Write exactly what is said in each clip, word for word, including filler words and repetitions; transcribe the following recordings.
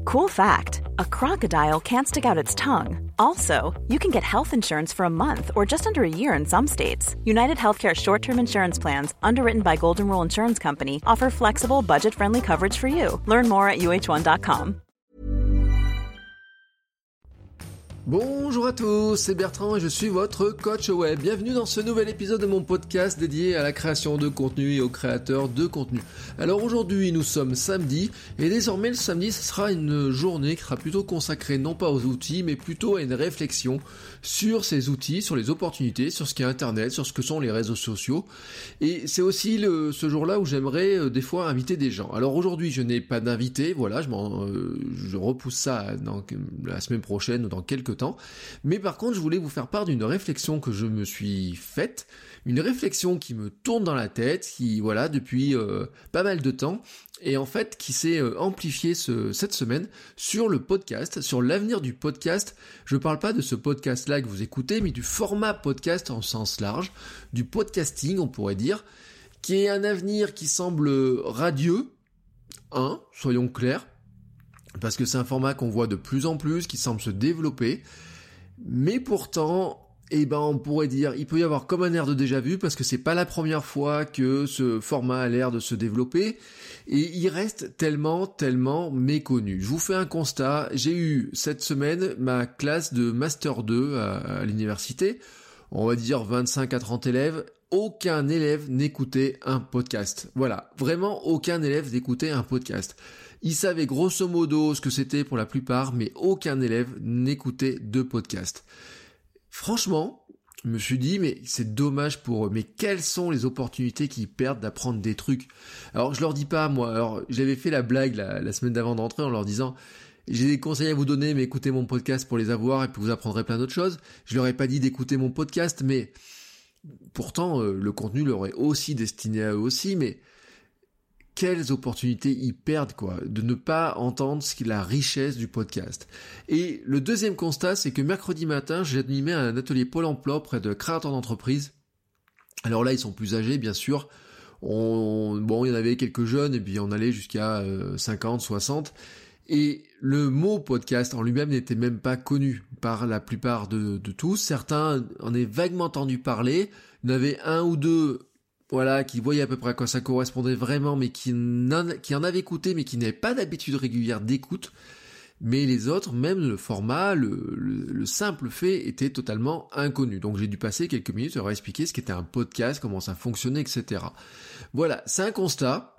Cool fact, a crocodile can't stick out its tongue. Also, you can get health insurance for a month or just under a year in some states. United Healthcare short-term insurance plans, underwritten by Golden Rule Insurance Company, offer flexible, budget-friendly coverage for you. Learn more at U H one dot com. Bonjour à tous, c'est Bertrand et je suis votre coach web. Bienvenue dans ce nouvel épisode de mon podcast dédié à la création de contenu et aux créateurs de contenu. Alors aujourd'hui nous sommes samedi et désormais le samedi ce sera une journée qui sera plutôt consacrée non pas aux outils mais plutôt à une réflexion sur ces outils, sur les opportunités, sur ce qu'est Internet, sur ce que sont les réseaux sociaux. Et c'est aussi le, ce jour-là où j'aimerais euh, des fois inviter des gens. Alors aujourd'hui je n'ai pas d'invité, voilà, je, m'en, euh, je repousse ça dans la semaine prochaine ou dans quelques temps. Mais par contre je voulais vous faire part d'une réflexion que je me suis faite, une réflexion qui me tourne dans la tête, qui voilà depuis euh, pas mal de temps, et en fait qui s'est euh, amplifiée ce, cette semaine sur le podcast, sur l'avenir du podcast. Je parle pas de ce podcast-là que vous écoutez, mais du format podcast en sens large, du podcasting on pourrait dire, qui est un avenir qui semble radieux, hein, soyons clairs, parce que c'est un format qu'on voit de plus en plus, qui semble se développer, mais pourtant, eh ben, on pourrait dire, il peut y avoir comme un air de déjà-vu, parce que c'est pas la première fois que ce format a l'air de se développer, et il reste tellement, tellement méconnu. Je vous fais un constat, j'ai eu cette semaine ma classe de Master deux à, à l'université, on va dire vingt-cinq à trente élèves, aucun élève n'écoutait un podcast. Voilà, vraiment aucun élève n'écoutait un podcast. Ils savaient grosso modo ce que c'était pour la plupart, mais aucun élève n'écoutait de podcast. Franchement, je me suis dit, mais c'est dommage pour eux. Mais quelles sont les opportunités qu'ils perdent d'apprendre des trucs? Alors, je leur dis pas, moi, alors, j'avais fait la blague la, la semaine d'avant d'entrer en leur disant, j'ai des conseils à vous donner, mais écoutez mon podcast pour les avoir et puis vous apprendrez plein d'autres choses. Je leur ai pas dit d'écouter mon podcast, mais pourtant, euh, le contenu leur est aussi destiné à eux aussi, mais quelles opportunités ils perdent, quoi, de ne pas entendre ce qui est la richesse du podcast. Et le deuxième constat, c'est que mercredi matin, j'ai animé un atelier Pôle emploi auprès de créateurs d'entreprises. Alors là, ils sont plus âgés, bien sûr. On, bon, il y en avait quelques jeunes, et puis on allait jusqu'à euh, cinquante, soixante. Et le mot podcast en lui-même n'était même pas connu par la plupart de, de tous. Certains en avaient vaguement entendu parler. Il y en avait un ou deux, voilà, qui voyaient à peu près à quoi ça correspondait vraiment, mais qui en, qui en avaient écouté, mais qui n'avaient pas d'habitude régulière d'écoute. Mais les autres, même le format, le, le, le simple fait, était totalement inconnu. Donc j'ai dû passer quelques minutes à leur expliquer ce qu'était un podcast, comment ça fonctionnait, et cetera. Voilà, c'est un constat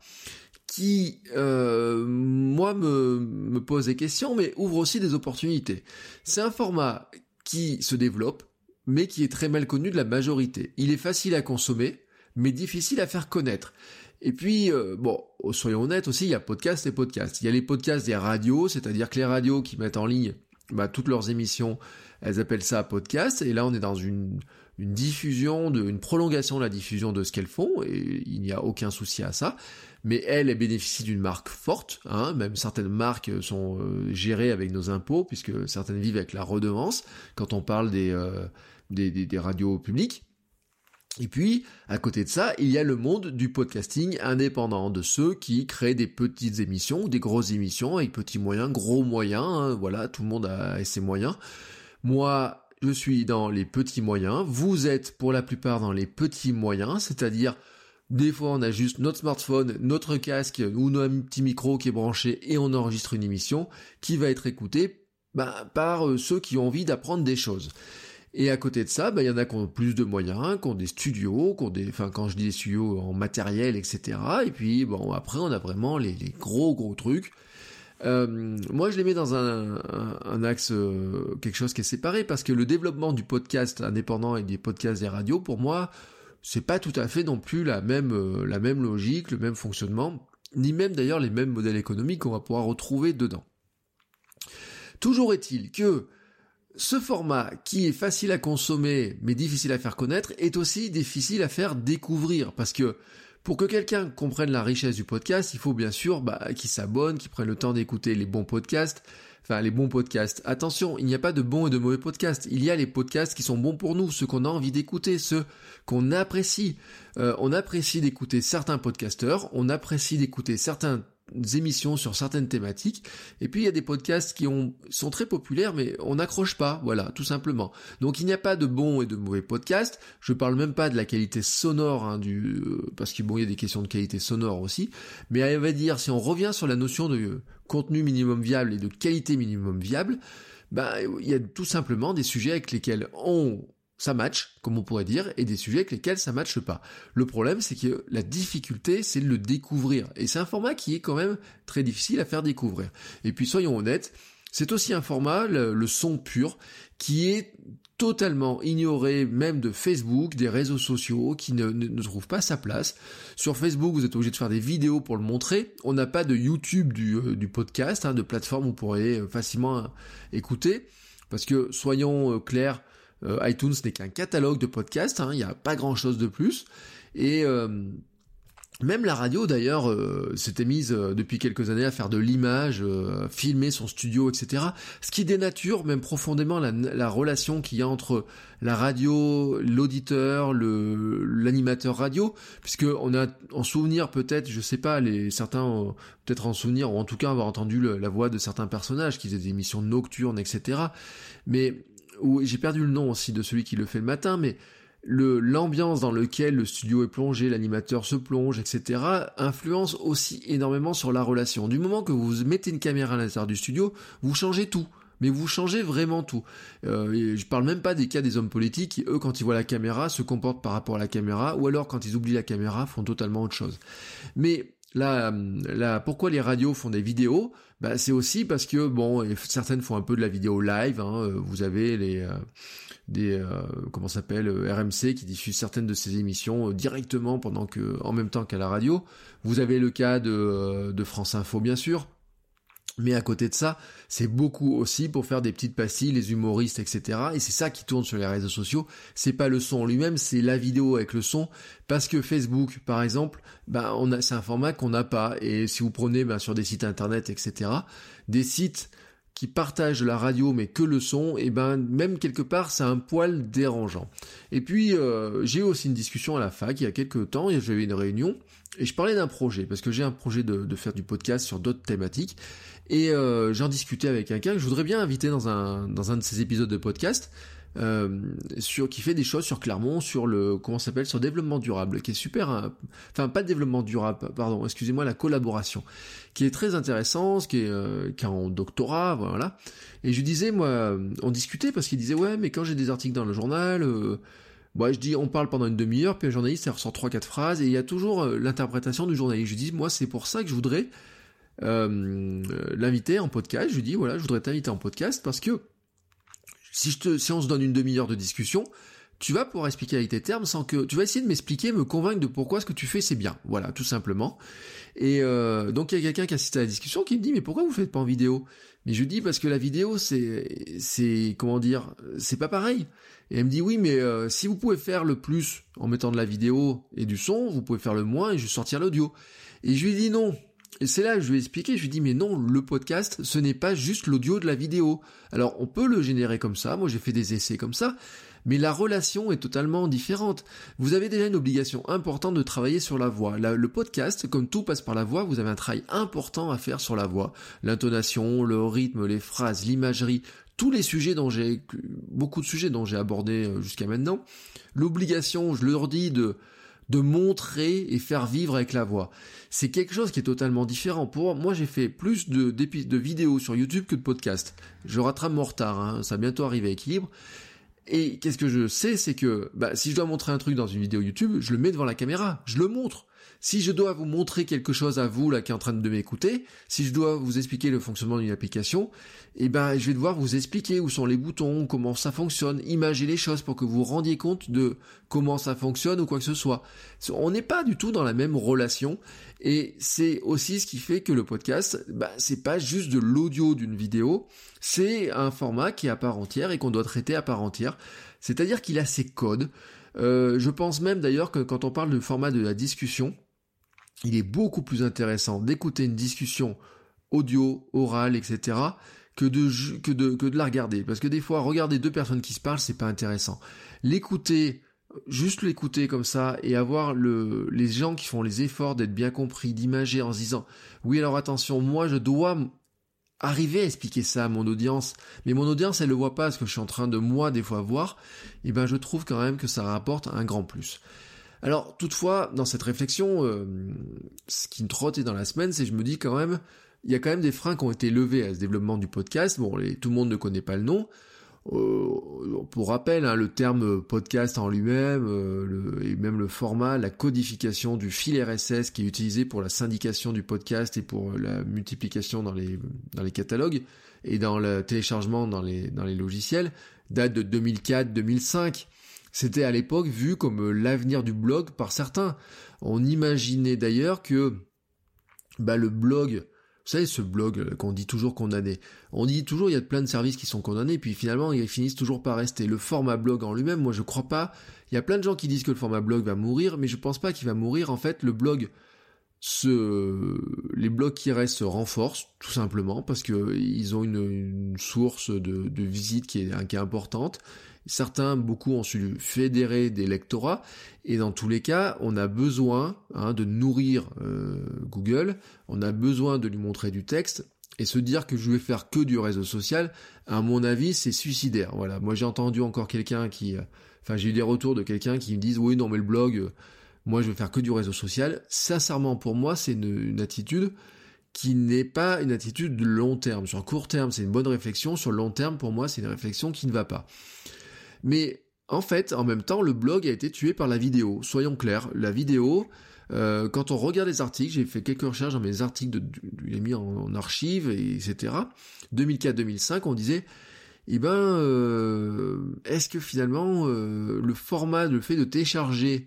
qui, euh, moi, me, me pose des questions, mais ouvre aussi des opportunités. C'est un format qui se développe, mais qui est très mal connu de la majorité. Il est facile à consommer, mais difficile à faire connaître. Et puis, euh, bon, soyons honnêtes aussi, il y a podcast et podcast. Il y a les podcasts des radios, c'est-à-dire que les radios qui mettent en ligne bah, toutes leurs émissions, elles appellent ça podcast, et là on est dans une, une diffusion, de, une prolongation de la diffusion de ce qu'elles font, et il n'y a aucun souci à ça. Mais elles, elles bénéficient d'une marque forte, hein, même certaines marques sont euh, gérées avec nos impôts, puisque certaines vivent avec la redevance, quand on parle des, euh, des, des, des radios publiques. Et puis, à côté de ça, il y a le monde du podcasting indépendant, de ceux qui créent des petites émissions, ou des grosses émissions, avec petits moyens, gros moyens, hein, voilà, tout le monde a ses moyens. Moi, je suis dans les petits moyens, vous êtes pour la plupart dans les petits moyens, c'est-à-dire, des fois on a juste notre smartphone, notre casque, ou notre petit micro qui est branché, et on enregistre une émission qui va être écoutée bah, par euh, ceux qui ont envie d'apprendre des choses. Et à côté de ça, bah, il y en a qui ont plus de moyens, qui ont des studios, qui ont des, enfin, quand je dis des studios en matériel, et cetera. Et puis, bon, après, on a vraiment les, les gros, gros trucs. Euh, moi, je les mets dans un, un, un axe, euh, quelque chose qui est séparé, parce que le développement du podcast indépendant et des podcasts des radios, pour moi, c'est pas tout à fait non plus la même, euh, la même logique, le même fonctionnement, ni même d'ailleurs les mêmes modèles économiques qu'on va pouvoir retrouver dedans. Toujours est-il que ce format, qui est facile à consommer, mais difficile à faire connaître, est aussi difficile à faire découvrir, parce que pour que quelqu'un comprenne la richesse du podcast, il faut bien sûr bah, qu'il s'abonne, qu'il prenne le temps d'écouter les bons podcasts, enfin les bons podcasts. Attention, il n'y a pas de bons et de mauvais podcasts, il y a les podcasts qui sont bons pour nous, ceux qu'on a envie d'écouter, ceux qu'on apprécie. Euh, on apprécie d'écouter certains podcasteurs, on apprécie d'écouter certains émissions sur certaines thématiques, et puis il y a des podcasts qui ont, sont très populaires, mais on n'accroche pas, voilà, tout simplement. Donc il n'y a pas de bons et de mauvais podcasts, je parle même pas de la qualité sonore, hein, du, euh, parce qu'il bon, y a des questions de qualité sonore aussi, mais on va dire, si on revient sur la notion de euh, contenu minimum viable et de qualité minimum viable, bah, il y a tout simplement des sujets avec lesquels on... ça match, comme on pourrait dire, et des sujets avec lesquels ça matche pas. Le problème, c'est que la difficulté, c'est de le découvrir. Et c'est un format qui est quand même très difficile à faire découvrir. Et puis, soyons honnêtes, c'est aussi un format, le, le son pur, qui est totalement ignoré, même de Facebook, des réseaux sociaux, qui ne, ne, ne trouve pas sa place. Sur Facebook, vous êtes obligé de faire des vidéos pour le montrer. On n'a pas de YouTube du, euh, du podcast, hein, de plateforme où vous pourrez facilement euh, écouter. Parce que, soyons euh, clairs, Euh, iTunes n'est qu'un catalogue de podcasts, hein, il n'y a pas grand-chose de plus. Et euh, même la radio, d'ailleurs, euh, s'était mise euh, depuis quelques années à faire de l'image, euh, filmer son studio, et cetera. Ce qui dénature même profondément la, la relation qu'il y a entre la radio, l'auditeur, le, l'animateur radio, puisque on a en souvenir peut-être, je sais pas, les certains euh, peut-être en souvenir, ou en tout cas avoir entendu le, la voix de certains personnages qui faisaient des émissions nocturnes, et cetera. Mais où j'ai perdu le nom aussi de celui qui le fait le matin, mais le, l'ambiance dans laquelle le studio est plongé, l'animateur se plonge, et cetera, influence aussi énormément sur la relation. Du moment que vous mettez une caméra à l'intérieur du studio, vous changez tout. Mais vous changez vraiment tout. Euh, et je parle même pas des cas des hommes politiques qui, eux, quand ils voient la caméra, se comportent par rapport à la caméra, ou alors, quand ils oublient la caméra, font totalement autre chose. Mais là, là, pourquoi les radios font des vidéos ? Bah, c'est aussi parce que, bon, certaines font un peu de la vidéo live, hein, vous avez les... Euh, des euh, comment ça s'appelle R M C qui diffuse certaines de ses émissions euh, directement pendant que en même temps qu'à la radio. Vous avez le cas de euh, de France Info bien sûr. Mais à côté de ça, c'est beaucoup aussi pour faire des petites pastilles, les humoristes, et cetera. Et c'est ça qui tourne sur les réseaux sociaux. C'est pas le son en lui-même, c'est la vidéo avec le son. Parce que Facebook, par exemple, ben on a, c'est un format qu'on n'a pas. Et si vous prenez ben, sur des sites internet, et cetera, des sites qui partagent la radio mais que le son, et ben même quelque part c'est un poil dérangeant. Et puis euh, j'ai eu aussi une discussion à la fac il y a quelques temps, j'avais une réunion et je parlais d'un projet parce que j'ai un projet de, de faire du podcast sur d'autres thématiques et euh, j'en discutais avec quelqu'un que je voudrais bien inviter dans un dans un de ces épisodes de podcast. Euh, sur qui fait des choses sur Clermont, sur le comment ça s'appelle, sur le développement durable, qui est super, euh, enfin pas de développement durable, pardon, excusez-moi, la collaboration, qui est très intéressant, ce qui est euh, qui est en doctorat, voilà. Et je lui disais, moi, on discutait parce qu'il disait ouais, mais quand j'ai des articles dans le journal, euh, bon, je dis on parle pendant une demi-heure, puis le journaliste il ressort trois quatre phrases et il y a toujours euh, l'interprétation du journaliste. Je lui dis moi c'est pour ça que je voudrais euh, l'inviter en podcast. Je lui dis voilà, je voudrais t'inviter en podcast parce que Si, je te, si on se donne une demi-heure de discussion, tu vas pouvoir expliquer avec tes termes sans que... Tu vas essayer de m'expliquer, me convaincre de pourquoi ce que tu fais c'est bien. Voilà, tout simplement. Et euh, donc il y a quelqu'un qui assiste à la discussion qui me dit « Mais pourquoi vous faites pas en vidéo ?» Mais je lui dis « Parce que la vidéo, c'est... c'est comment dire, c'est pas pareil. » Et elle me dit « Oui, mais euh, si vous pouvez faire le plus en mettant de la vidéo et du son, vous pouvez faire le moins et juste sortir l'audio. » Et je lui dis « Non. » Et c'est là que je lui ai expliqué, je lui ai dit mais non, le podcast, ce n'est pas juste l'audio de la vidéo. Alors on peut le générer comme ça, moi j'ai fait des essais comme ça, mais la relation est totalement différente. Vous avez déjà une obligation importante de travailler sur la voix. Là, le podcast, comme tout passe par la voix, vous avez un travail important à faire sur la voix. L'intonation, le rythme, les phrases, l'imagerie, tous les sujets dont j'ai, beaucoup de sujets dont j'ai abordé jusqu'à maintenant. L'obligation, je leur dis, de... de montrer et faire vivre avec la voix. C'est quelque chose qui est totalement différent. Pour moi, j'ai fait plus de, de vidéos sur YouTube que de podcasts. Je rattrape mon retard, hein. Ça va bientôt arriver à équilibre. Et qu'est-ce que je sais, c'est que bah, si je dois montrer un truc dans une vidéo YouTube, je le mets devant la caméra, je le montre. Si je dois vous montrer quelque chose à vous là qui est en train de m'écouter, si je dois vous expliquer le fonctionnement d'une application, eh ben je vais devoir vous expliquer où sont les boutons, comment ça fonctionne, imager les choses pour que vous vous rendiez compte de comment ça fonctionne ou quoi que ce soit. On n'est pas du tout dans la même relation et c'est aussi ce qui fait que le podcast, bah c'est pas juste de l'audio d'une vidéo, c'est un format qui est à part entière et qu'on doit traiter à part entière. C'est-à-dire qu'il a ses codes. Euh, je pense même d'ailleurs que quand on parle du format de la discussion, il est beaucoup plus intéressant d'écouter une discussion audio, orale, et cetera, que de, que de, que de la regarder. Parce que des fois, regarder deux personnes qui se parlent, c'est pas intéressant. L'écouter juste l'écouter comme ça et avoir le, les gens qui font les efforts d'être bien compris, d'imager en se disant « Oui, alors attention, moi je dois arriver à expliquer ça à mon audience, mais mon audience elle le voit pas, ce que je suis en train de moi des fois voir, et ben je trouve quand même que ça rapporte un grand plus. » Alors toutefois, dans cette réflexion, euh, ce qui me trottait dans la semaine, c'est que je me dis quand même, il y a quand même des freins qui ont été levés à ce développement du podcast. Bon, les, tout le monde ne connaît pas le nom. Euh, pour rappel, hein, le terme podcast en lui-même, euh, le, et même le format, la codification du fil R S S qui est utilisé pour la syndication du podcast et pour la multiplication dans les, dans les catalogues et dans le téléchargement dans les, dans les logiciels, date de deux mille quatre deux mille cinq. C'était à l'époque vu comme l'avenir du blog par certains. On imaginait d'ailleurs que bah, le blog... Vous savez, ce blog qu'on dit toujours condamné. On dit toujours il y a plein de services qui sont condamnés, puis finalement ils finissent toujours par rester. Le format blog en lui-même, moi je crois pas. Il y a plein de gens qui disent que le format blog va mourir, mais je pense pas qu'il va mourir. En fait, le blog, se... les blogs qui restent se renforcent, tout simplement, parce que ils ont une, une source de, de visite qui est, qui est importante. Certains, beaucoup ont su fédérer des lectorats, et dans tous les cas, on a besoin hein, de nourrir euh, Google, on a besoin de lui montrer du texte, et se dire que je vais faire que du réseau social, à mon avis, c'est suicidaire. Voilà, moi j'ai entendu encore quelqu'un qui... Euh, enfin, j'ai eu des retours de quelqu'un qui me disent « Oui, non mais le blog, euh, moi je vais faire que du réseau social ». Sincèrement, pour moi, c'est une, une attitude qui n'est pas une attitude de long terme. Sur court terme, c'est une bonne réflexion, sur le long terme, pour moi, c'est une réflexion qui ne va pas. Mais en fait, en même temps, le blog a été tué par la vidéo. Soyons clairs, la vidéo, euh, quand on regarde les articles, j'ai fait quelques recherches dans mes articles, de, de, je l'ai mis en, en archive, et, etc. deux mille quatre deux mille cinq, on disait, eh ben, euh, est-ce que finalement, euh, le format, le fait de télécharger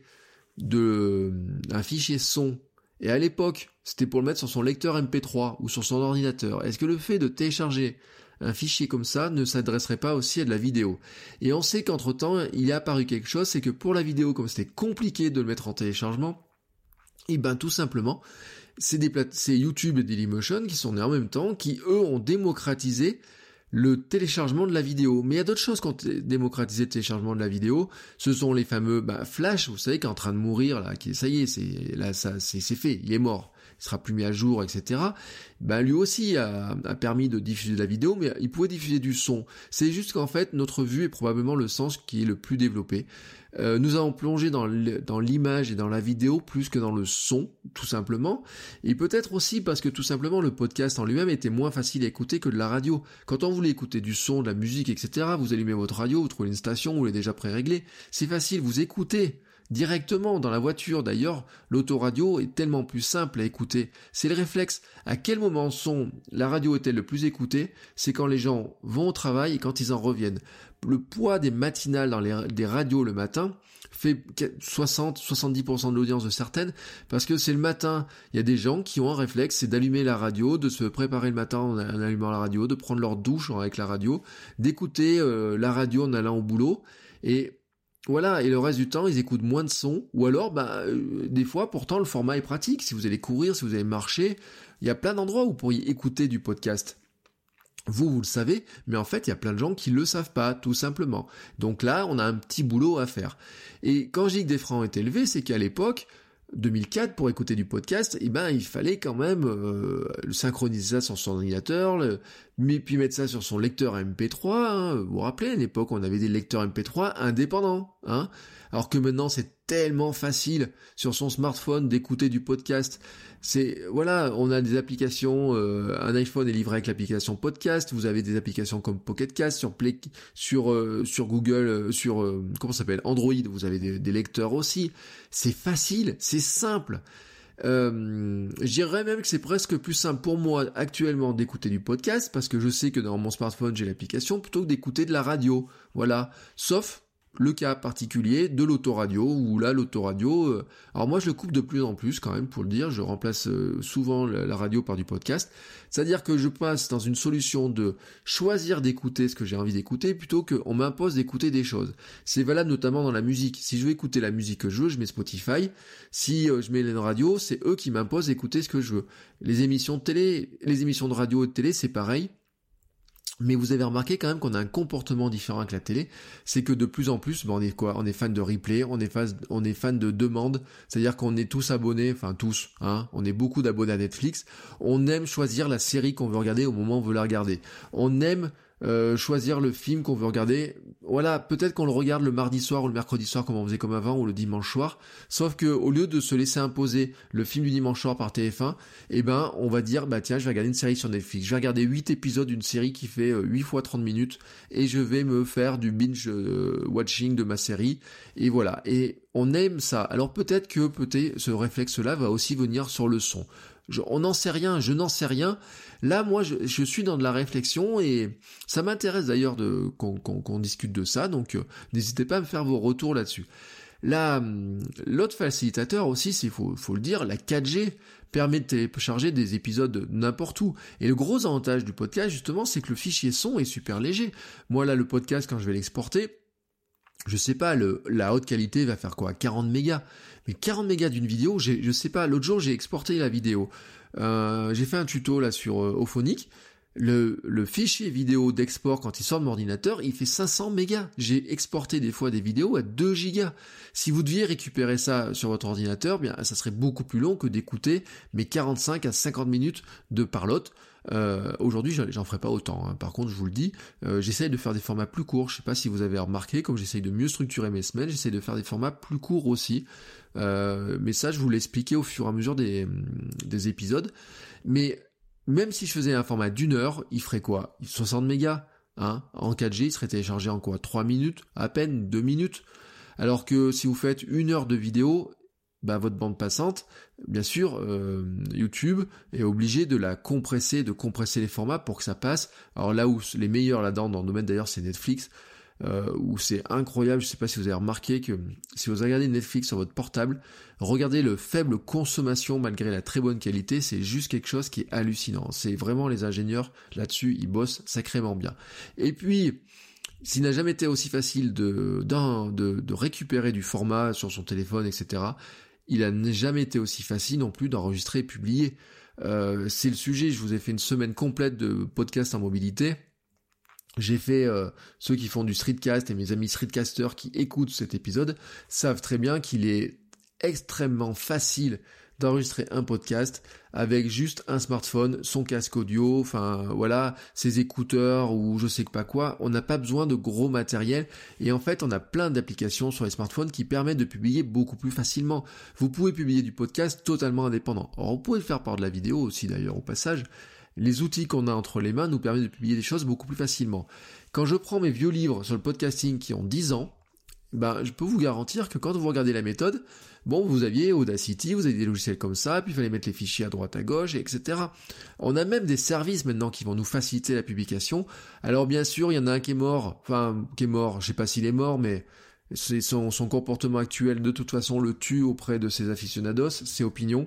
de, un fichier son, et à l'époque, c'était pour le mettre sur son lecteur M P trois ou sur son ordinateur, est-ce que le fait de télécharger un fichier comme ça ne s'adresserait pas aussi à de la vidéo? Et on sait qu'entre-temps, il est apparu quelque chose, c'est que pour la vidéo, comme c'était compliqué de le mettre en téléchargement, et ben tout simplement, c'est, des plate- c'est YouTube et Dailymotion qui sont nés en même temps, qui eux ont démocratisé le téléchargement de la vidéo. Mais il y a d'autres choses qui ont t- démocratisé le téléchargement de la vidéo. Ce sont les fameux bah, Flash, vous savez, qui est en train de mourir, là, qui ça y est, c'est là ça c'est, c'est fait, il est mort. Il sera plus mis à jour, et cetera. Ben lui aussi a, a permis de diffuser de la vidéo, mais il pouvait diffuser du son. C'est juste qu'en fait, notre vue est probablement le sens qui est le plus développé. Euh, nous avons plongé dans, dans l'image et dans la vidéo plus que dans le son, tout simplement. Et peut-être aussi parce que tout simplement le podcast en lui-même était moins facile à écouter que de la radio. Quand on voulait écouter du son, de la musique, et cetera, vous allumez votre radio, vous trouvez une station, vous l'avez déjà pré-réglée. C'est facile, vous écoutez directement dans la voiture. D'ailleurs, l'autoradio est tellement plus simple à écouter. C'est le réflexe. À quel moment son, la radio est-elle le plus écoutée? C'est quand les gens vont au travail et quand ils en reviennent. Le poids des matinales dans les des radios le matin fait soixante à soixante-dix pour cent de l'audience de certaines, parce que c'est le matin. Il y a des gens qui ont un réflexe, c'est d'allumer la radio, de se préparer le matin en allumant la radio, de prendre leur douche avec la radio, d'écouter euh, la radio en allant au boulot, et voilà, et le reste du temps, ils écoutent moins de sons, ou alors, bah, euh, des fois, pourtant, le format est pratique. Si vous allez courir, si vous allez marcher, il y a plein d'endroits où vous pourriez écouter du podcast. Vous, vous le savez, mais en fait, il y a plein de gens qui le savent pas, tout simplement. Donc là, on a un petit boulot à faire. Et quand je dis que des freins ont été élevés, c'est qu'à l'époque, deux mille quatre, pour écouter du podcast, eh ben, il fallait quand même euh, synchroniser ça sur son ordinateur, le, mais puis mettre ça sur son lecteur M P trois. Hein. Vous vous rappelez, à l'époque, on avait des lecteurs M P trois indépendants. Hein. Alors que maintenant, c'est tellement facile sur son smartphone d'écouter du podcast. C'est voilà, on a des applications. Euh, un iPhone est livré avec l'application podcast. Vous avez des applications comme Pocket Cast sur Play, sur euh, sur Google, euh, sur euh, comment ça s'appelle, Android. Vous avez des, des lecteurs aussi. C'est facile, c'est simple. Euh, je dirais même que c'est presque plus simple pour moi actuellement d'écouter du podcast parce que je sais que dans mon smartphone j'ai l'application plutôt que d'écouter de la radio. Voilà, sauf le cas particulier de l'autoradio, où là l'autoradio, euh, alors moi je le coupe de plus en plus quand même pour le dire, je remplace euh, souvent la, la radio par du podcast, c'est-à-dire que je passe dans une solution de choisir d'écouter ce que j'ai envie d'écouter plutôt qu'on m'impose d'écouter des choses. C'est valable notamment dans la musique, si je veux écouter la musique que je veux, je mets Spotify, si euh, je mets les radios, c'est eux qui m'imposent d'écouter ce que je veux. Les émissions de télé, les émissions de radio et de télé, c'est pareil. Mais vous avez remarqué quand même qu'on a un comportement différent avec la télé, c'est que de plus en plus, ben on est quoi ? On est fan de replay, on est fan, on est fan de demande, c'est-à-dire qu'on est tous abonnés, enfin tous, hein, on est beaucoup d'abonnés à Netflix, on aime choisir la série qu'on veut regarder au moment où on veut la regarder, on aime euh, choisir le film qu'on veut regarder, voilà, peut-être qu'on le regarde le mardi soir ou le mercredi soir comme on faisait comme avant, ou le dimanche soir, sauf que au lieu de se laisser imposer le film du dimanche soir par T F un, eh ben on va dire, bah tiens, je vais regarder une série sur Netflix, je vais regarder huit épisodes d'une série qui fait euh, huit fois trente minutes, et je vais me faire du binge euh, watching de ma série, et voilà, et on aime ça. Alors peut-être que peut-être ce réflexe-là va aussi venir sur le son. Je, on n'en sait rien, je n'en sais rien. Là, moi, je, je suis dans de la réflexion et ça m'intéresse d'ailleurs de qu'on, qu'on, qu'on discute de ça. Donc, euh, n'hésitez pas à me faire vos retours là-dessus. Là, l'autre facilitateur aussi, c'est faut, faut le dire, la quatre G permet de télécharger des épisodes n'importe où. Et le gros avantage du podcast, justement, c'est que le fichier son est super léger. Moi, là, le podcast, quand je vais l'exporter, je sais pas, le, la haute qualité va faire quoi, quarante mégas. Mais quarante mégas d'une vidéo, j'ai, je sais pas, l'autre jour j'ai exporté la vidéo. Euh, j'ai fait un tuto là sur euh, Auphonic. Le, le fichier vidéo d'export quand il sort de mon ordinateur, il fait cinq cents mégas. J'ai exporté des fois des vidéos à deux gigas. Si vous deviez récupérer ça sur votre ordinateur, bien ça serait beaucoup plus long que d'écouter mes quarante-cinq à cinquante minutes de parlotte. Euh, aujourd'hui, j'en ferai pas autant. Hein. Par contre, je vous le dis, euh, j'essaye de faire des formats plus courts. Je sais pas si vous avez remarqué, comme j'essaye de mieux structurer mes semaines, j'essaye de faire des formats plus courts aussi. Euh, mais ça, je vous l'expliquais au fur et à mesure des, des épisodes. Mais même si je faisais un format d'une heure, il ferait quoi ? soixante mégas. Hein ? En quatre G, il serait téléchargé en quoi ? trois minutes ? À peine deux minutes ? Alors que si vous faites une heure de vidéo, bah, votre bande passante, bien sûr, euh, YouTube est obligé de la compresser, de compresser les formats pour que ça passe. Alors là où les meilleurs là-dedans, dans le domaine d'ailleurs, c'est Netflix, euh, où c'est incroyable. Je sais pas si vous avez remarqué que si vous regardez Netflix sur votre portable, regardez le faible consommation malgré la très bonne qualité, c'est juste quelque chose qui est hallucinant. C'est vraiment les ingénieurs là-dessus, ils bossent sacrément bien. Et puis, s'il n'a jamais été aussi facile de, de, de récupérer du format sur son téléphone, et cetera, il n'a jamais été aussi facile non plus d'enregistrer et publier. Euh, c'est le sujet, je vous ai fait une semaine complète de podcast en mobilité. J'ai fait, euh, ceux qui font du streetcast et mes amis streetcasters qui écoutent cet épisode savent très bien qu'il est extrêmement facile d'enregistrer un podcast avec juste un smartphone, son casque audio, enfin voilà, ses écouteurs ou je sais pas quoi. On n'a pas besoin de gros matériel et en fait on a plein d'applications sur les smartphones qui permettent de publier beaucoup plus facilement. Vous pouvez publier du podcast totalement indépendant. Alors vous pouvez le faire par de la vidéo aussi d'ailleurs au passage. Les outils qu'on a entre les mains nous permettent de publier des choses beaucoup plus facilement. Quand je prends mes vieux livres sur le podcasting qui ont dix ans, ben, je peux vous garantir que quand vous regardez la méthode, bon, vous aviez Audacity, vous aviez des logiciels comme ça, puis il fallait mettre les fichiers à droite à gauche, et cetera. On a même des services maintenant qui vont nous faciliter la publication. Alors bien sûr, il y en a un qui est mort, enfin, qui est mort, je sais pas s'il est mort, mais c'est son, son comportement actuel de toute façon le tue auprès de ses aficionados, c'est Opinion,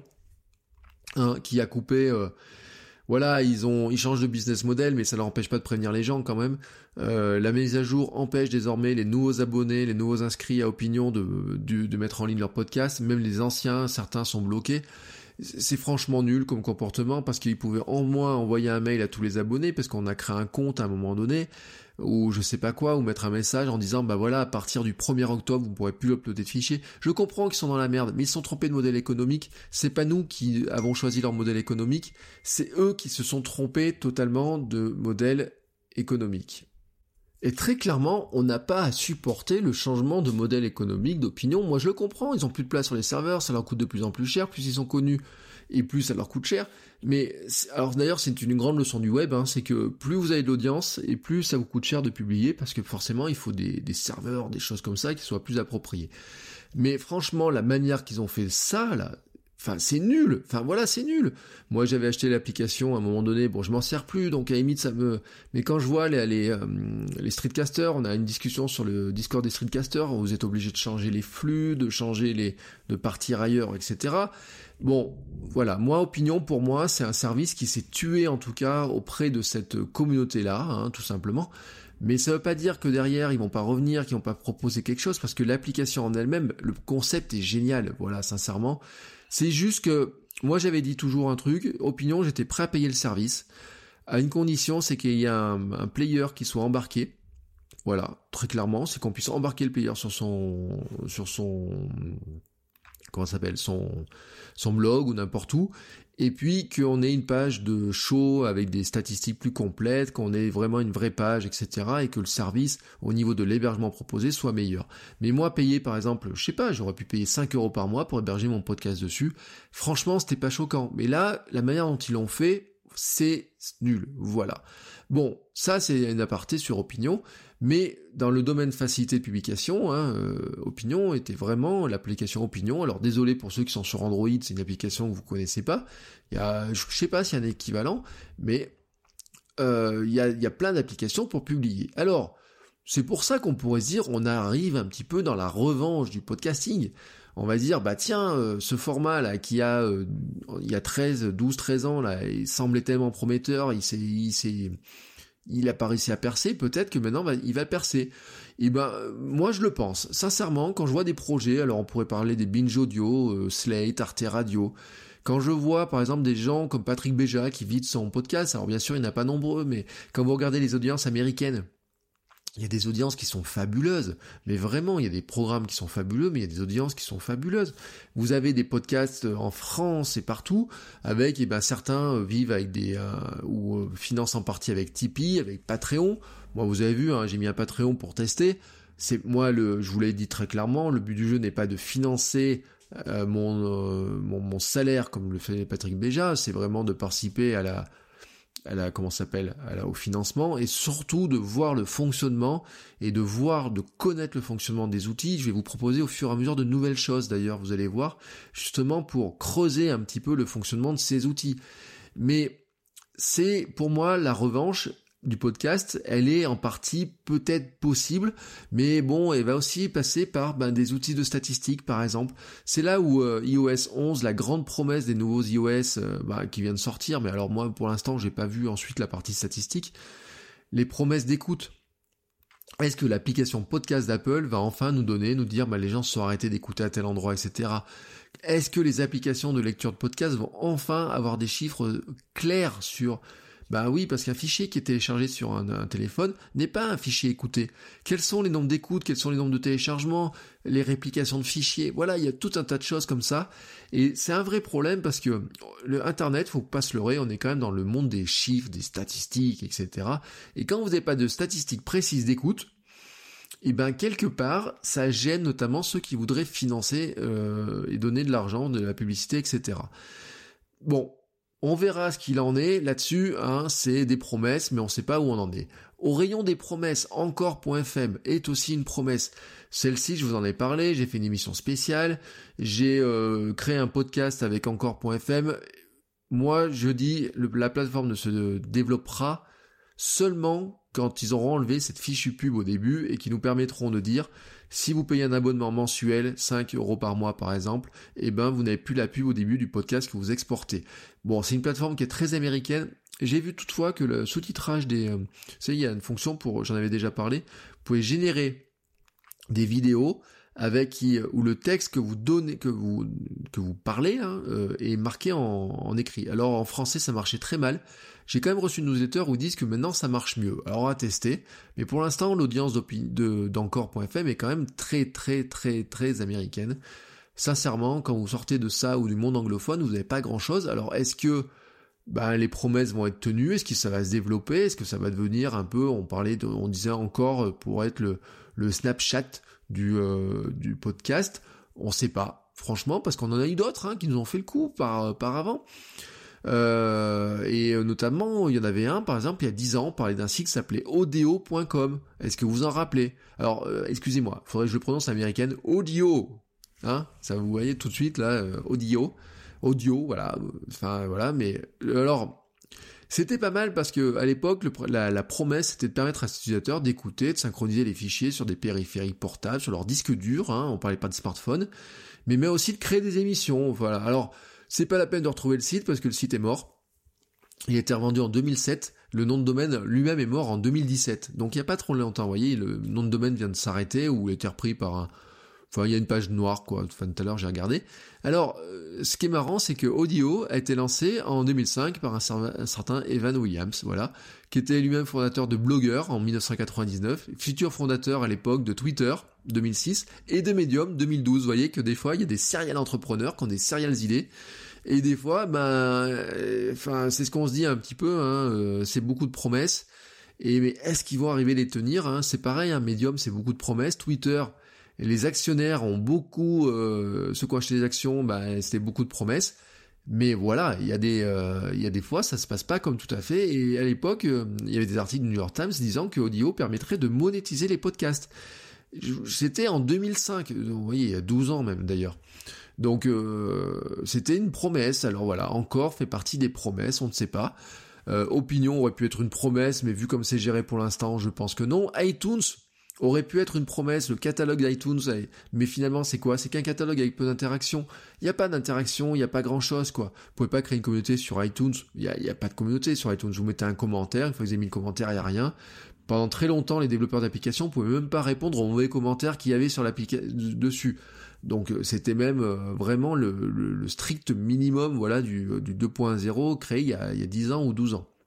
hein, qui a coupé... Euh, Voilà, ils ont, ils changent de business model, mais ça leur empêche pas de prévenir les gens quand même. Euh, la mise à jour empêche désormais les nouveaux abonnés, les nouveaux inscrits à Opinion de, de, de mettre en ligne leur podcast. Même les anciens, certains sont bloqués. C'est franchement nul comme comportement parce qu'ils pouvaient au moins envoyer un mail à tous les abonnés parce qu'on a créé un compte à un moment donné ou je sais pas quoi, ou mettre un message en disant bah voilà, à partir du premier octobre vous pourrez plus uploader de fichiers. Je comprends qu'ils sont dans la merde, mais ils sont trompés de modèle économique. C'est pas nous qui avons choisi leur modèle économique, c'est eux qui se sont trompés totalement de modèle économique. Et très clairement, on n'a pas à supporter le changement de modèle économique d'Opinion. Moi, je le comprends, ils ont plus de place sur les serveurs, ça leur coûte de plus en plus cher, plus ils sont connus et plus ça leur coûte cher. Mais, alors d'ailleurs, c'est une grande leçon du web, hein, c'est que plus vous avez de l'audience et plus ça vous coûte cher de publier, parce que forcément, il faut des, des serveurs, des choses comme ça qui soient plus appropriées. Mais franchement, la manière qu'ils ont fait ça, là, enfin, c'est nul. Enfin, voilà, c'est nul. Moi, j'avais acheté l'application à un moment donné. Bon, je m'en sers plus, donc à la limite, ça me... Mais quand je vois les, les, euh, les streetcasters, on a une discussion sur le Discord des streetcasters, où vous êtes obligé de changer les flux, de changer les... de partir ailleurs, et cetera. Bon, voilà. Moi, Opinion, pour moi, c'est un service qui s'est tué, en tout cas, auprès de cette communauté-là, hein, tout simplement. Mais ça veut pas dire que derrière, ils vont pas revenir, qu'ils vont pas proposer quelque chose, parce que l'application en elle-même, le concept est génial. Voilà, sincèrement. C'est juste que moi j'avais dit toujours un truc, Opinion, j'étais prêt à payer le service. à une condition, c'est qu'il y ait un, un player qui soit embarqué. Voilà, très clairement, c'est qu'on puisse embarquer le player sur son, sur son, comment ça s'appelle, son, son blog ou n'importe où, et puis qu'on ait une page de show avec des statistiques plus complètes, qu'on ait vraiment une vraie page, et cetera, et que le service, au niveau de l'hébergement proposé, soit meilleur. Mais moi, payer, par exemple, je sais pas, j'aurais pu payer cinq euros par mois pour héberger mon podcast dessus, franchement, c'était pas choquant. Mais là, la manière dont ils l'ont fait, c'est nul, voilà. Bon, ça c'est une aparté sur Opinion, mais dans le domaine facilité de publication, hein, euh, Opinion était vraiment l'application Opinion. Alors désolé pour ceux qui sont sur Android, c'est une application que vous connaissez pas. Il y a, je sais pas s'il y a un équivalent, mais euh, il y a, il y a plein d'applications pour publier. Alors c'est pour ça qu'on pourrait se dire, on arrive un petit peu dans la revanche du podcasting. On va dire, bah tiens, euh, ce format là qui a euh, il y a treize, douze, treize ans là, il semblait tellement prometteur, il s'est, il s'est, il a pas réussi à percer, peut-être que maintenant bah, il va percer. Et ben euh, moi je le pense, sincèrement, quand je vois des projets, alors on pourrait parler des Binge Audio, euh, Slate, Arte Radio. Quand je vois par exemple des gens comme Patrick Béja qui vide son podcast, alors bien sûr il n'y en a pas nombreux, mais quand vous regardez les audiences américaines, il y a des audiences qui sont fabuleuses, mais vraiment, il y a des programmes qui sont fabuleux, mais il y a des audiences qui sont fabuleuses. Vous avez des podcasts en France et partout, avec, eh ben, certains vivent avec des, euh, ou euh, financent en partie avec Tipeee, avec Patreon. Moi, vous avez vu, hein, j'ai mis un Patreon pour tester. C'est, moi, le, je vous l'ai dit très clairement, le but du jeu n'est pas de financer euh, mon, euh, mon, mon salaire comme le fait Patrick Béja, c'est vraiment de participer à la, à la, comment ça s'appelle, à la, au financement, et surtout de voir le fonctionnement et de voir, de connaître le fonctionnement des outils. Je vais vous proposer au fur et à mesure de nouvelles choses d'ailleurs, vous allez voir, justement pour creuser un petit peu le fonctionnement de ces outils. Mais c'est pour moi la revanche du podcast, elle est en partie peut-être possible, mais bon, elle va aussi passer par ben, des outils de statistiques par exemple. C'est là où euh, i O S onze, la grande promesse des nouveaux i O S euh, ben, qui vient de sortir, mais alors moi pour l'instant j'ai pas vu ensuite la partie statistique, les promesses d'écoute. Est-ce que l'application podcast d'Apple va enfin nous donner, nous dire ben, les gens se sont arrêtés d'écouter à tel endroit, et cetera. Est-ce que les applications de lecture de podcast vont enfin avoir des chiffres clairs sur... Bah oui, parce qu'un fichier qui est téléchargé sur un, un téléphone n'est pas un fichier écouté. Quels sont les nombres d'écoutes, quels sont les nombres de téléchargements, les réplications de fichiers, voilà, il y a tout un tas de choses comme ça. Et c'est un vrai problème parce que le Internet, faut pas se leurrer, on est quand même dans le monde des chiffres, des statistiques, et cetera. Et quand vous n'avez pas de statistiques précises d'écoute, et ben quelque part, ça gêne notamment ceux qui voudraient financer euh, et donner de l'argent, de la publicité, et cetera. Bon. On verra ce qu'il en est là-dessus, hein, c'est des promesses, mais on ne sait pas où on en est. Au rayon des promesses, encore point f m est aussi une promesse. Celle-ci, je vous en ai parlé, j'ai fait une émission spéciale, j'ai euh, créé un podcast avec encore point f m. Moi, je dis, le, la plateforme ne se développera seulement quand ils auront enlevé cette fichue pub au début et qui nous permettront de dire... Si vous payez un abonnement mensuel, cinq euros par mois par exemple, eh ben vous n'avez plus la pub au début du podcast que vous exportez. Bon, c'est une plateforme qui est très américaine. J'ai vu toutefois que le sous-titrage des... Euh, vous savez, il y a une fonction pour... J'en avais déjà parlé. Vous pouvez générer des vidéos avec qui, où le texte que vous donnez, que vous que vous parlez hein, euh, est marqué en, en écrit. Alors en français ça marchait très mal. J'ai quand même reçu une newsletter où ils disent que maintenant ça marche mieux. Alors on va tester, mais pour l'instant l'audience de d'encore point f m est quand même très très très très américaine. Sincèrement, quand vous sortez de ça ou du monde anglophone, vous n'avez pas grand chose. Alors est-ce que ben, les promesses vont être tenues? Est-ce que ça va se développer? Est-ce que ça va devenir un peu, on parlait, de, on disait encore pour être le, le Snapchat du, euh, du podcast? On sait pas, franchement, parce qu'on en a eu d'autres hein, qui nous ont fait le coup par, par avant. Euh, et notamment, il y en avait un, par exemple, il y a dix ans, on parlait d'un site qui s'appelait audio point com. Est-ce que vous en rappelez? Alors, euh, excusez-moi, il faudrait que je le prononce américaine. Audio, hein, ça vous voyez tout de suite là, euh, audio, audio, voilà. Enfin voilà, mais alors, c'était pas mal parce que à l'époque, le, la, la promesse c'était de permettre à ces utilisateurs d'écouter, de synchroniser les fichiers sur des périphériques portables, sur leur disque dur. Hein, on parlait pas de smartphone, mais mais aussi de créer des émissions. Voilà. Alors c'est pas la peine de retrouver le site parce que le site est mort. Il a été revendu en deux mille sept. Le nom de domaine lui-même est mort en deux mille dix-sept. Donc il n'y a pas trop longtemps, vous voyez, le nom de domaine vient de s'arrêter ou a été repris par un, Enfin, il y a une page noire, quoi. Enfin, tout à l'heure, j'ai regardé. Alors, euh, ce qui est marrant, c'est que Audio a été lancé en deux mille cinq par un, un certain Evan Williams, voilà, qui était lui-même fondateur de Blogger en dix-neuf cent quatre-vingt-dix-neuf, futur fondateur à l'époque de Twitter, deux mille six, et de Medium, deux mille douze. Vous voyez que des fois, il y a des serial entrepreneurs qui ont des serial idées. Et des fois, ben, enfin, euh, c'est ce qu'on se dit un petit peu, hein, euh, c'est beaucoup de promesses. Et mais est-ce qu'ils vont arriver à les tenir, hein? C'est pareil, hein, Medium, c'est beaucoup de promesses. Twitter, les actionnaires ont beaucoup, euh, ceux qui ont acheté des actions, ben, c'était beaucoup de promesses. Mais voilà, il y a des, euh, il y a des fois, ça se passe pas comme tout à fait. Et à l'époque, euh, il y avait des articles du New York Times disant que Audio permettrait de monétiser les podcasts. C'était en deux mille cinq, vous voyez, il y a douze ans même d'ailleurs. Donc euh, c'était une promesse. Alors voilà, encore fait partie des promesses, on ne sait pas. Euh, Opinion aurait pu être une promesse, mais vu comme c'est géré pour l'instant, je pense que non. iTunes aurait pu être une promesse, le catalogue d'iTunes, mais finalement c'est quoi? C'est qu'un catalogue avec peu d'interaction. Il n'y a pas d'interaction, il n'y a pas grand-chose, quoi. Vous pouvez pas créer une communauté sur iTunes, il n'y a, y a pas de communauté sur iTunes. Vous mettez un commentaire, une fois que vous avez mis le commentaire, il n'y a rien. Pendant très longtemps, les développeurs d'applications ne pouvaient même pas répondre aux mauvais commentaires qu'il y avait sur l'application dessus. Donc c'était même euh, vraiment le, le, le strict minimum, voilà, du, du deux point zéro créé il y, a, il y a dix ans ou douze ans.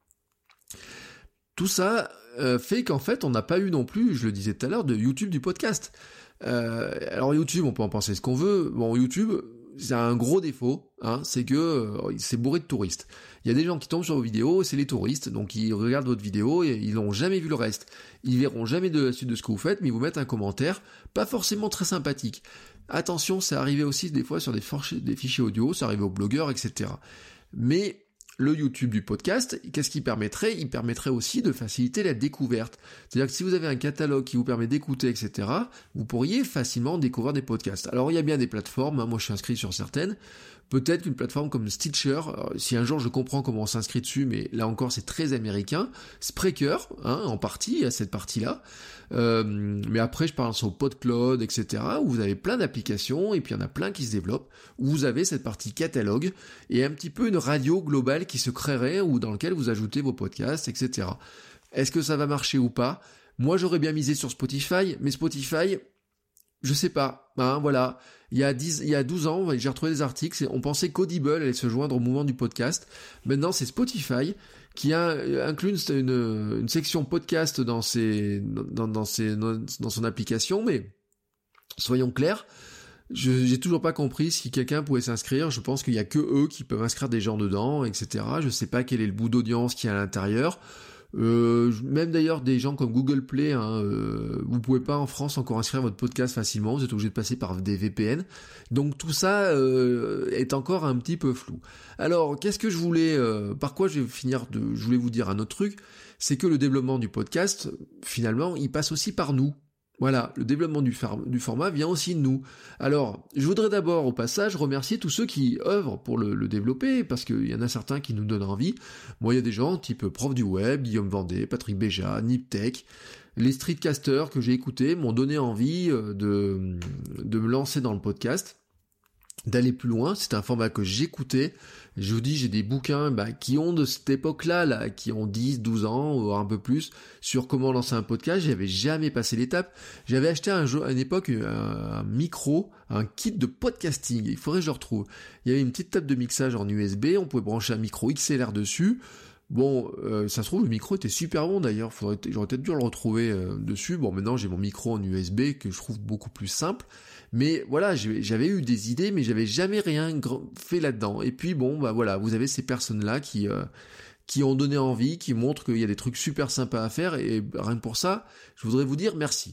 Tout ça euh, fait qu'en fait, on n'a pas eu non plus, je le disais tout à l'heure, de YouTube du podcast. Euh, alors YouTube, on peut en penser ce qu'on veut. Bon, YouTube, c'est un gros défaut, hein, c'est que euh, c'est bourré de touristes. Il y a des gens qui tombent sur vos vidéos, c'est les touristes, donc ils regardent votre vidéo et ils n'ont jamais vu le reste. Ils verront jamais de la suite de ce que vous faites, mais ils vous mettent un commentaire, pas forcément très sympathique. Attention, c'est arrivé aussi des fois sur des, forch- des fichiers audio, ça arrive aux blogueurs, et cetera. Mais le YouTube du podcast, qu'est-ce qu'il permettrait? Il permettrait aussi de faciliter la découverte. C'est-à-dire que si vous avez un catalogue qui vous permet d'écouter, et cetera, vous pourriez facilement découvrir des podcasts. Alors il y a bien des plateformes, hein, moi je suis inscrit sur certaines. Peut-être qu'une plateforme comme Stitcher, alors, si un jour je comprends comment on s'inscrit dessus, mais là encore c'est très américain, Spreaker, hein, en partie, à cette partie-là, euh, mais après je parle sur PodCloud, et cetera, où vous avez plein d'applications, et puis il y en a plein qui se développent, où vous avez cette partie catalogue, et un petit peu une radio globale qui se créerait, ou dans lequel vous ajoutez vos podcasts, et cetera. Est-ce que ça va marcher ou pas? Moi j'aurais bien misé sur Spotify, mais Spotify, je sais pas, hein, voilà. Il y a dix, il y a douze ans, j'ai retrouvé des articles, on pensait qu'Audible allait se joindre au mouvement du podcast. Maintenant, c'est Spotify qui a inclus une, une, une section podcast dans ses, dans, dans ses, dans son application, mais soyons clairs, je, j'ai toujours pas compris si quelqu'un pouvait s'inscrire. Je pense qu'il y a que eux qui peuvent inscrire des gens dedans, et cetera. Je sais pas quel est le bout d'audience qu'il y a à l'intérieur. Euh, même d'ailleurs des gens comme Google Play, hein, euh, vous pouvez pas en France encore inscrire votre podcast facilement, vous êtes obligé de passer par des V P N, donc tout ça euh, est encore un petit peu flou. Alors qu'est-ce que je voulais, euh, par quoi je vais finir de, je voulais vous dire un autre truc, c'est que le développement du podcast, finalement, il passe aussi par nous. Voilà, le développement du, far- du format vient aussi de nous. Alors, je voudrais d'abord, au passage, remercier tous ceux qui œuvrent pour le, le développer, parce qu'il y en a certains qui nous donnent envie. Moi, il y a des gens type Prof du Web, Guillaume Vendée, Patrick Béja, Niptech, les streetcasters que j'ai écoutés m'ont donné envie de, de me lancer dans le podcast, d'aller plus loin. C'est un format que j'écoutais. Je vous dis, j'ai des bouquins bah, qui ont de cette époque-là, là, qui ont dix, douze ans, ou un peu plus, sur comment lancer un podcast. J'avais jamais passé l'étape. J'avais acheté un jour, à une époque un, un micro, un kit de podcasting. Il faudrait que je le retrouve. Il y avait une petite table de mixage en U S B, on pouvait brancher un micro X L R dessus. Bon, euh, ça se trouve, le micro était super bon d'ailleurs. Faudrait, j'aurais peut-être dû le retrouver euh, dessus. Bon, maintenant j'ai mon micro en U S B que je trouve beaucoup plus simple. Mais voilà, j'avais eu des idées, mais j'avais jamais rien fait là-dedans. Et puis bon, bah voilà, vous avez ces personnes-là qui euh, qui ont donné envie, qui montrent qu'il y a des trucs super sympas à faire. Et rien que pour ça, je voudrais vous dire merci.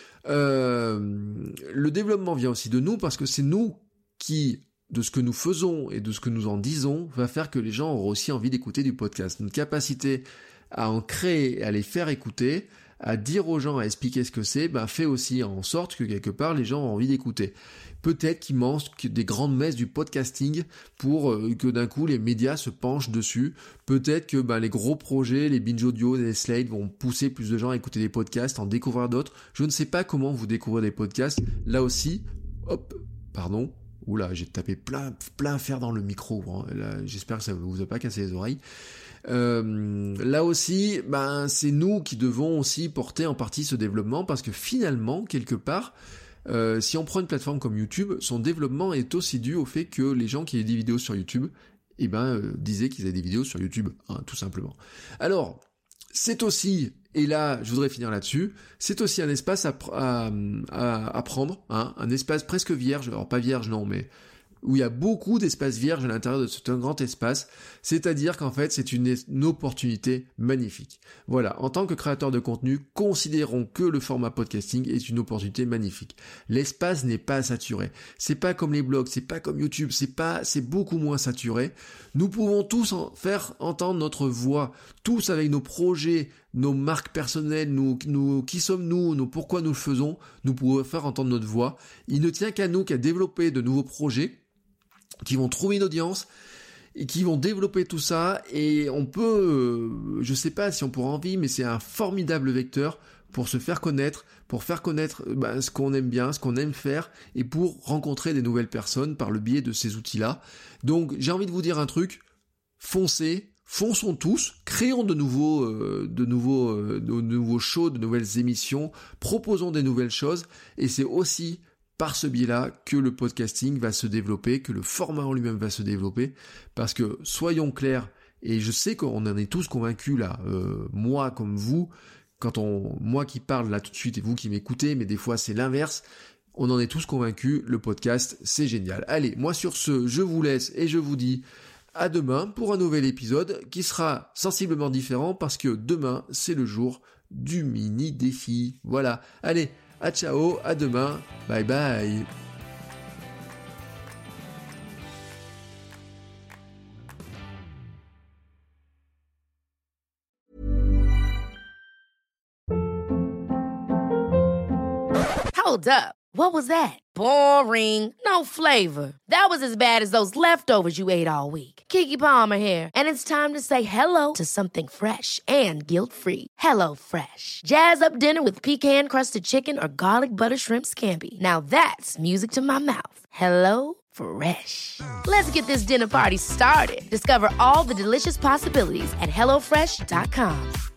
Euh, le développement vient aussi de nous parce que c'est nous qui, de ce que nous faisons et de ce que nous en disons, va faire que les gens auront aussi envie d'écouter du podcast. Notre capacité à en créer, à les faire écouter, à dire aux gens, à expliquer ce que c'est, ben fait aussi en sorte que quelque part les gens ont envie d'écouter. Peut-être qu'il manque des grandes messes du podcasting pour euh, que d'un coup les médias se penchent dessus. Peut-être que ben, les gros projets, les binge audio, les Slate vont pousser plus de gens à écouter des podcasts, en découvrir d'autres. Je ne sais pas comment vous découvrir des podcasts. Là aussi, hop, pardon. Oula, j'ai tapé plein, plein fer dans le micro. Hein. Là, j'espère que ça ne vous a pas cassé les oreilles. Euh, là aussi, ben c'est nous qui devons aussi porter en partie ce développement parce que finalement, quelque part, Euh, si on prend une plateforme comme YouTube, son développement est aussi dû au fait que les gens qui avaient des vidéos sur YouTube, eh ben, euh, disaient qu'ils avaient des vidéos sur YouTube, hein, tout simplement. Alors, c'est aussi, et là, je voudrais finir là-dessus, c'est aussi un espace à, à, à, à prendre, hein, un espace presque vierge, alors pas vierge non, mais où il y a beaucoup d'espaces vierges à l'intérieur de cet un grand espace, c'est-à-dire qu'en fait, c'est une, une opportunité magnifique. Voilà, en tant que créateur de contenu, considérons que le format podcasting est une opportunité magnifique. L'espace n'est pas saturé. C'est pas comme les blogs, c'est pas comme YouTube, c'est pas, c'est beaucoup moins saturé. Nous pouvons tous en faire entendre notre voix, tous avec nos projets, nos marques personnelles, nous, nous, qui sommes-nous, nous, pourquoi nous le faisons, nous pouvons faire entendre notre voix. Il ne tient qu'à nous qu'à développer de nouveaux projets qui vont trouver une audience et qui vont développer tout ça, et on peut, euh, je sais pas si on pourra en vivre, mais c'est un formidable vecteur pour se faire connaître, pour faire connaître bah, ce qu'on aime bien, ce qu'on aime faire, et pour rencontrer des nouvelles personnes par le biais de ces outils-là. Donc j'ai envie de vous dire un truc, foncez, fonçons tous, créons de nouveaux, euh, de nouveaux, euh, de nouveaux shows, de nouvelles émissions, proposons des nouvelles choses, et c'est aussi par ce biais-là que le podcasting va se développer, que le format en lui-même va se développer, parce que soyons clairs, et je sais qu'on en est tous convaincus là, euh, moi comme vous, quand on, moi qui parle là tout de suite et vous qui m'écoutez, mais des fois c'est l'inverse, on en est tous convaincus, le podcast c'est génial. Allez, moi sur ce, je vous laisse et je vous dis à demain pour un nouvel épisode qui sera sensiblement différent parce que demain c'est le jour du mini défi. Voilà, allez, à ciao, à demain, bye bye. Hold up. What was that? Boring. No flavor. That was as bad as those leftovers you ate all week. Keke Palmer here, and it's time to say hello to something fresh and guilt-free. Hello Fresh. Jazz up dinner with pecan-crusted chicken or garlic butter shrimp scampi. Now that's music to my mouth. Hello Fresh. Let's get this dinner party started. Discover all the delicious possibilities at hello fresh dot com.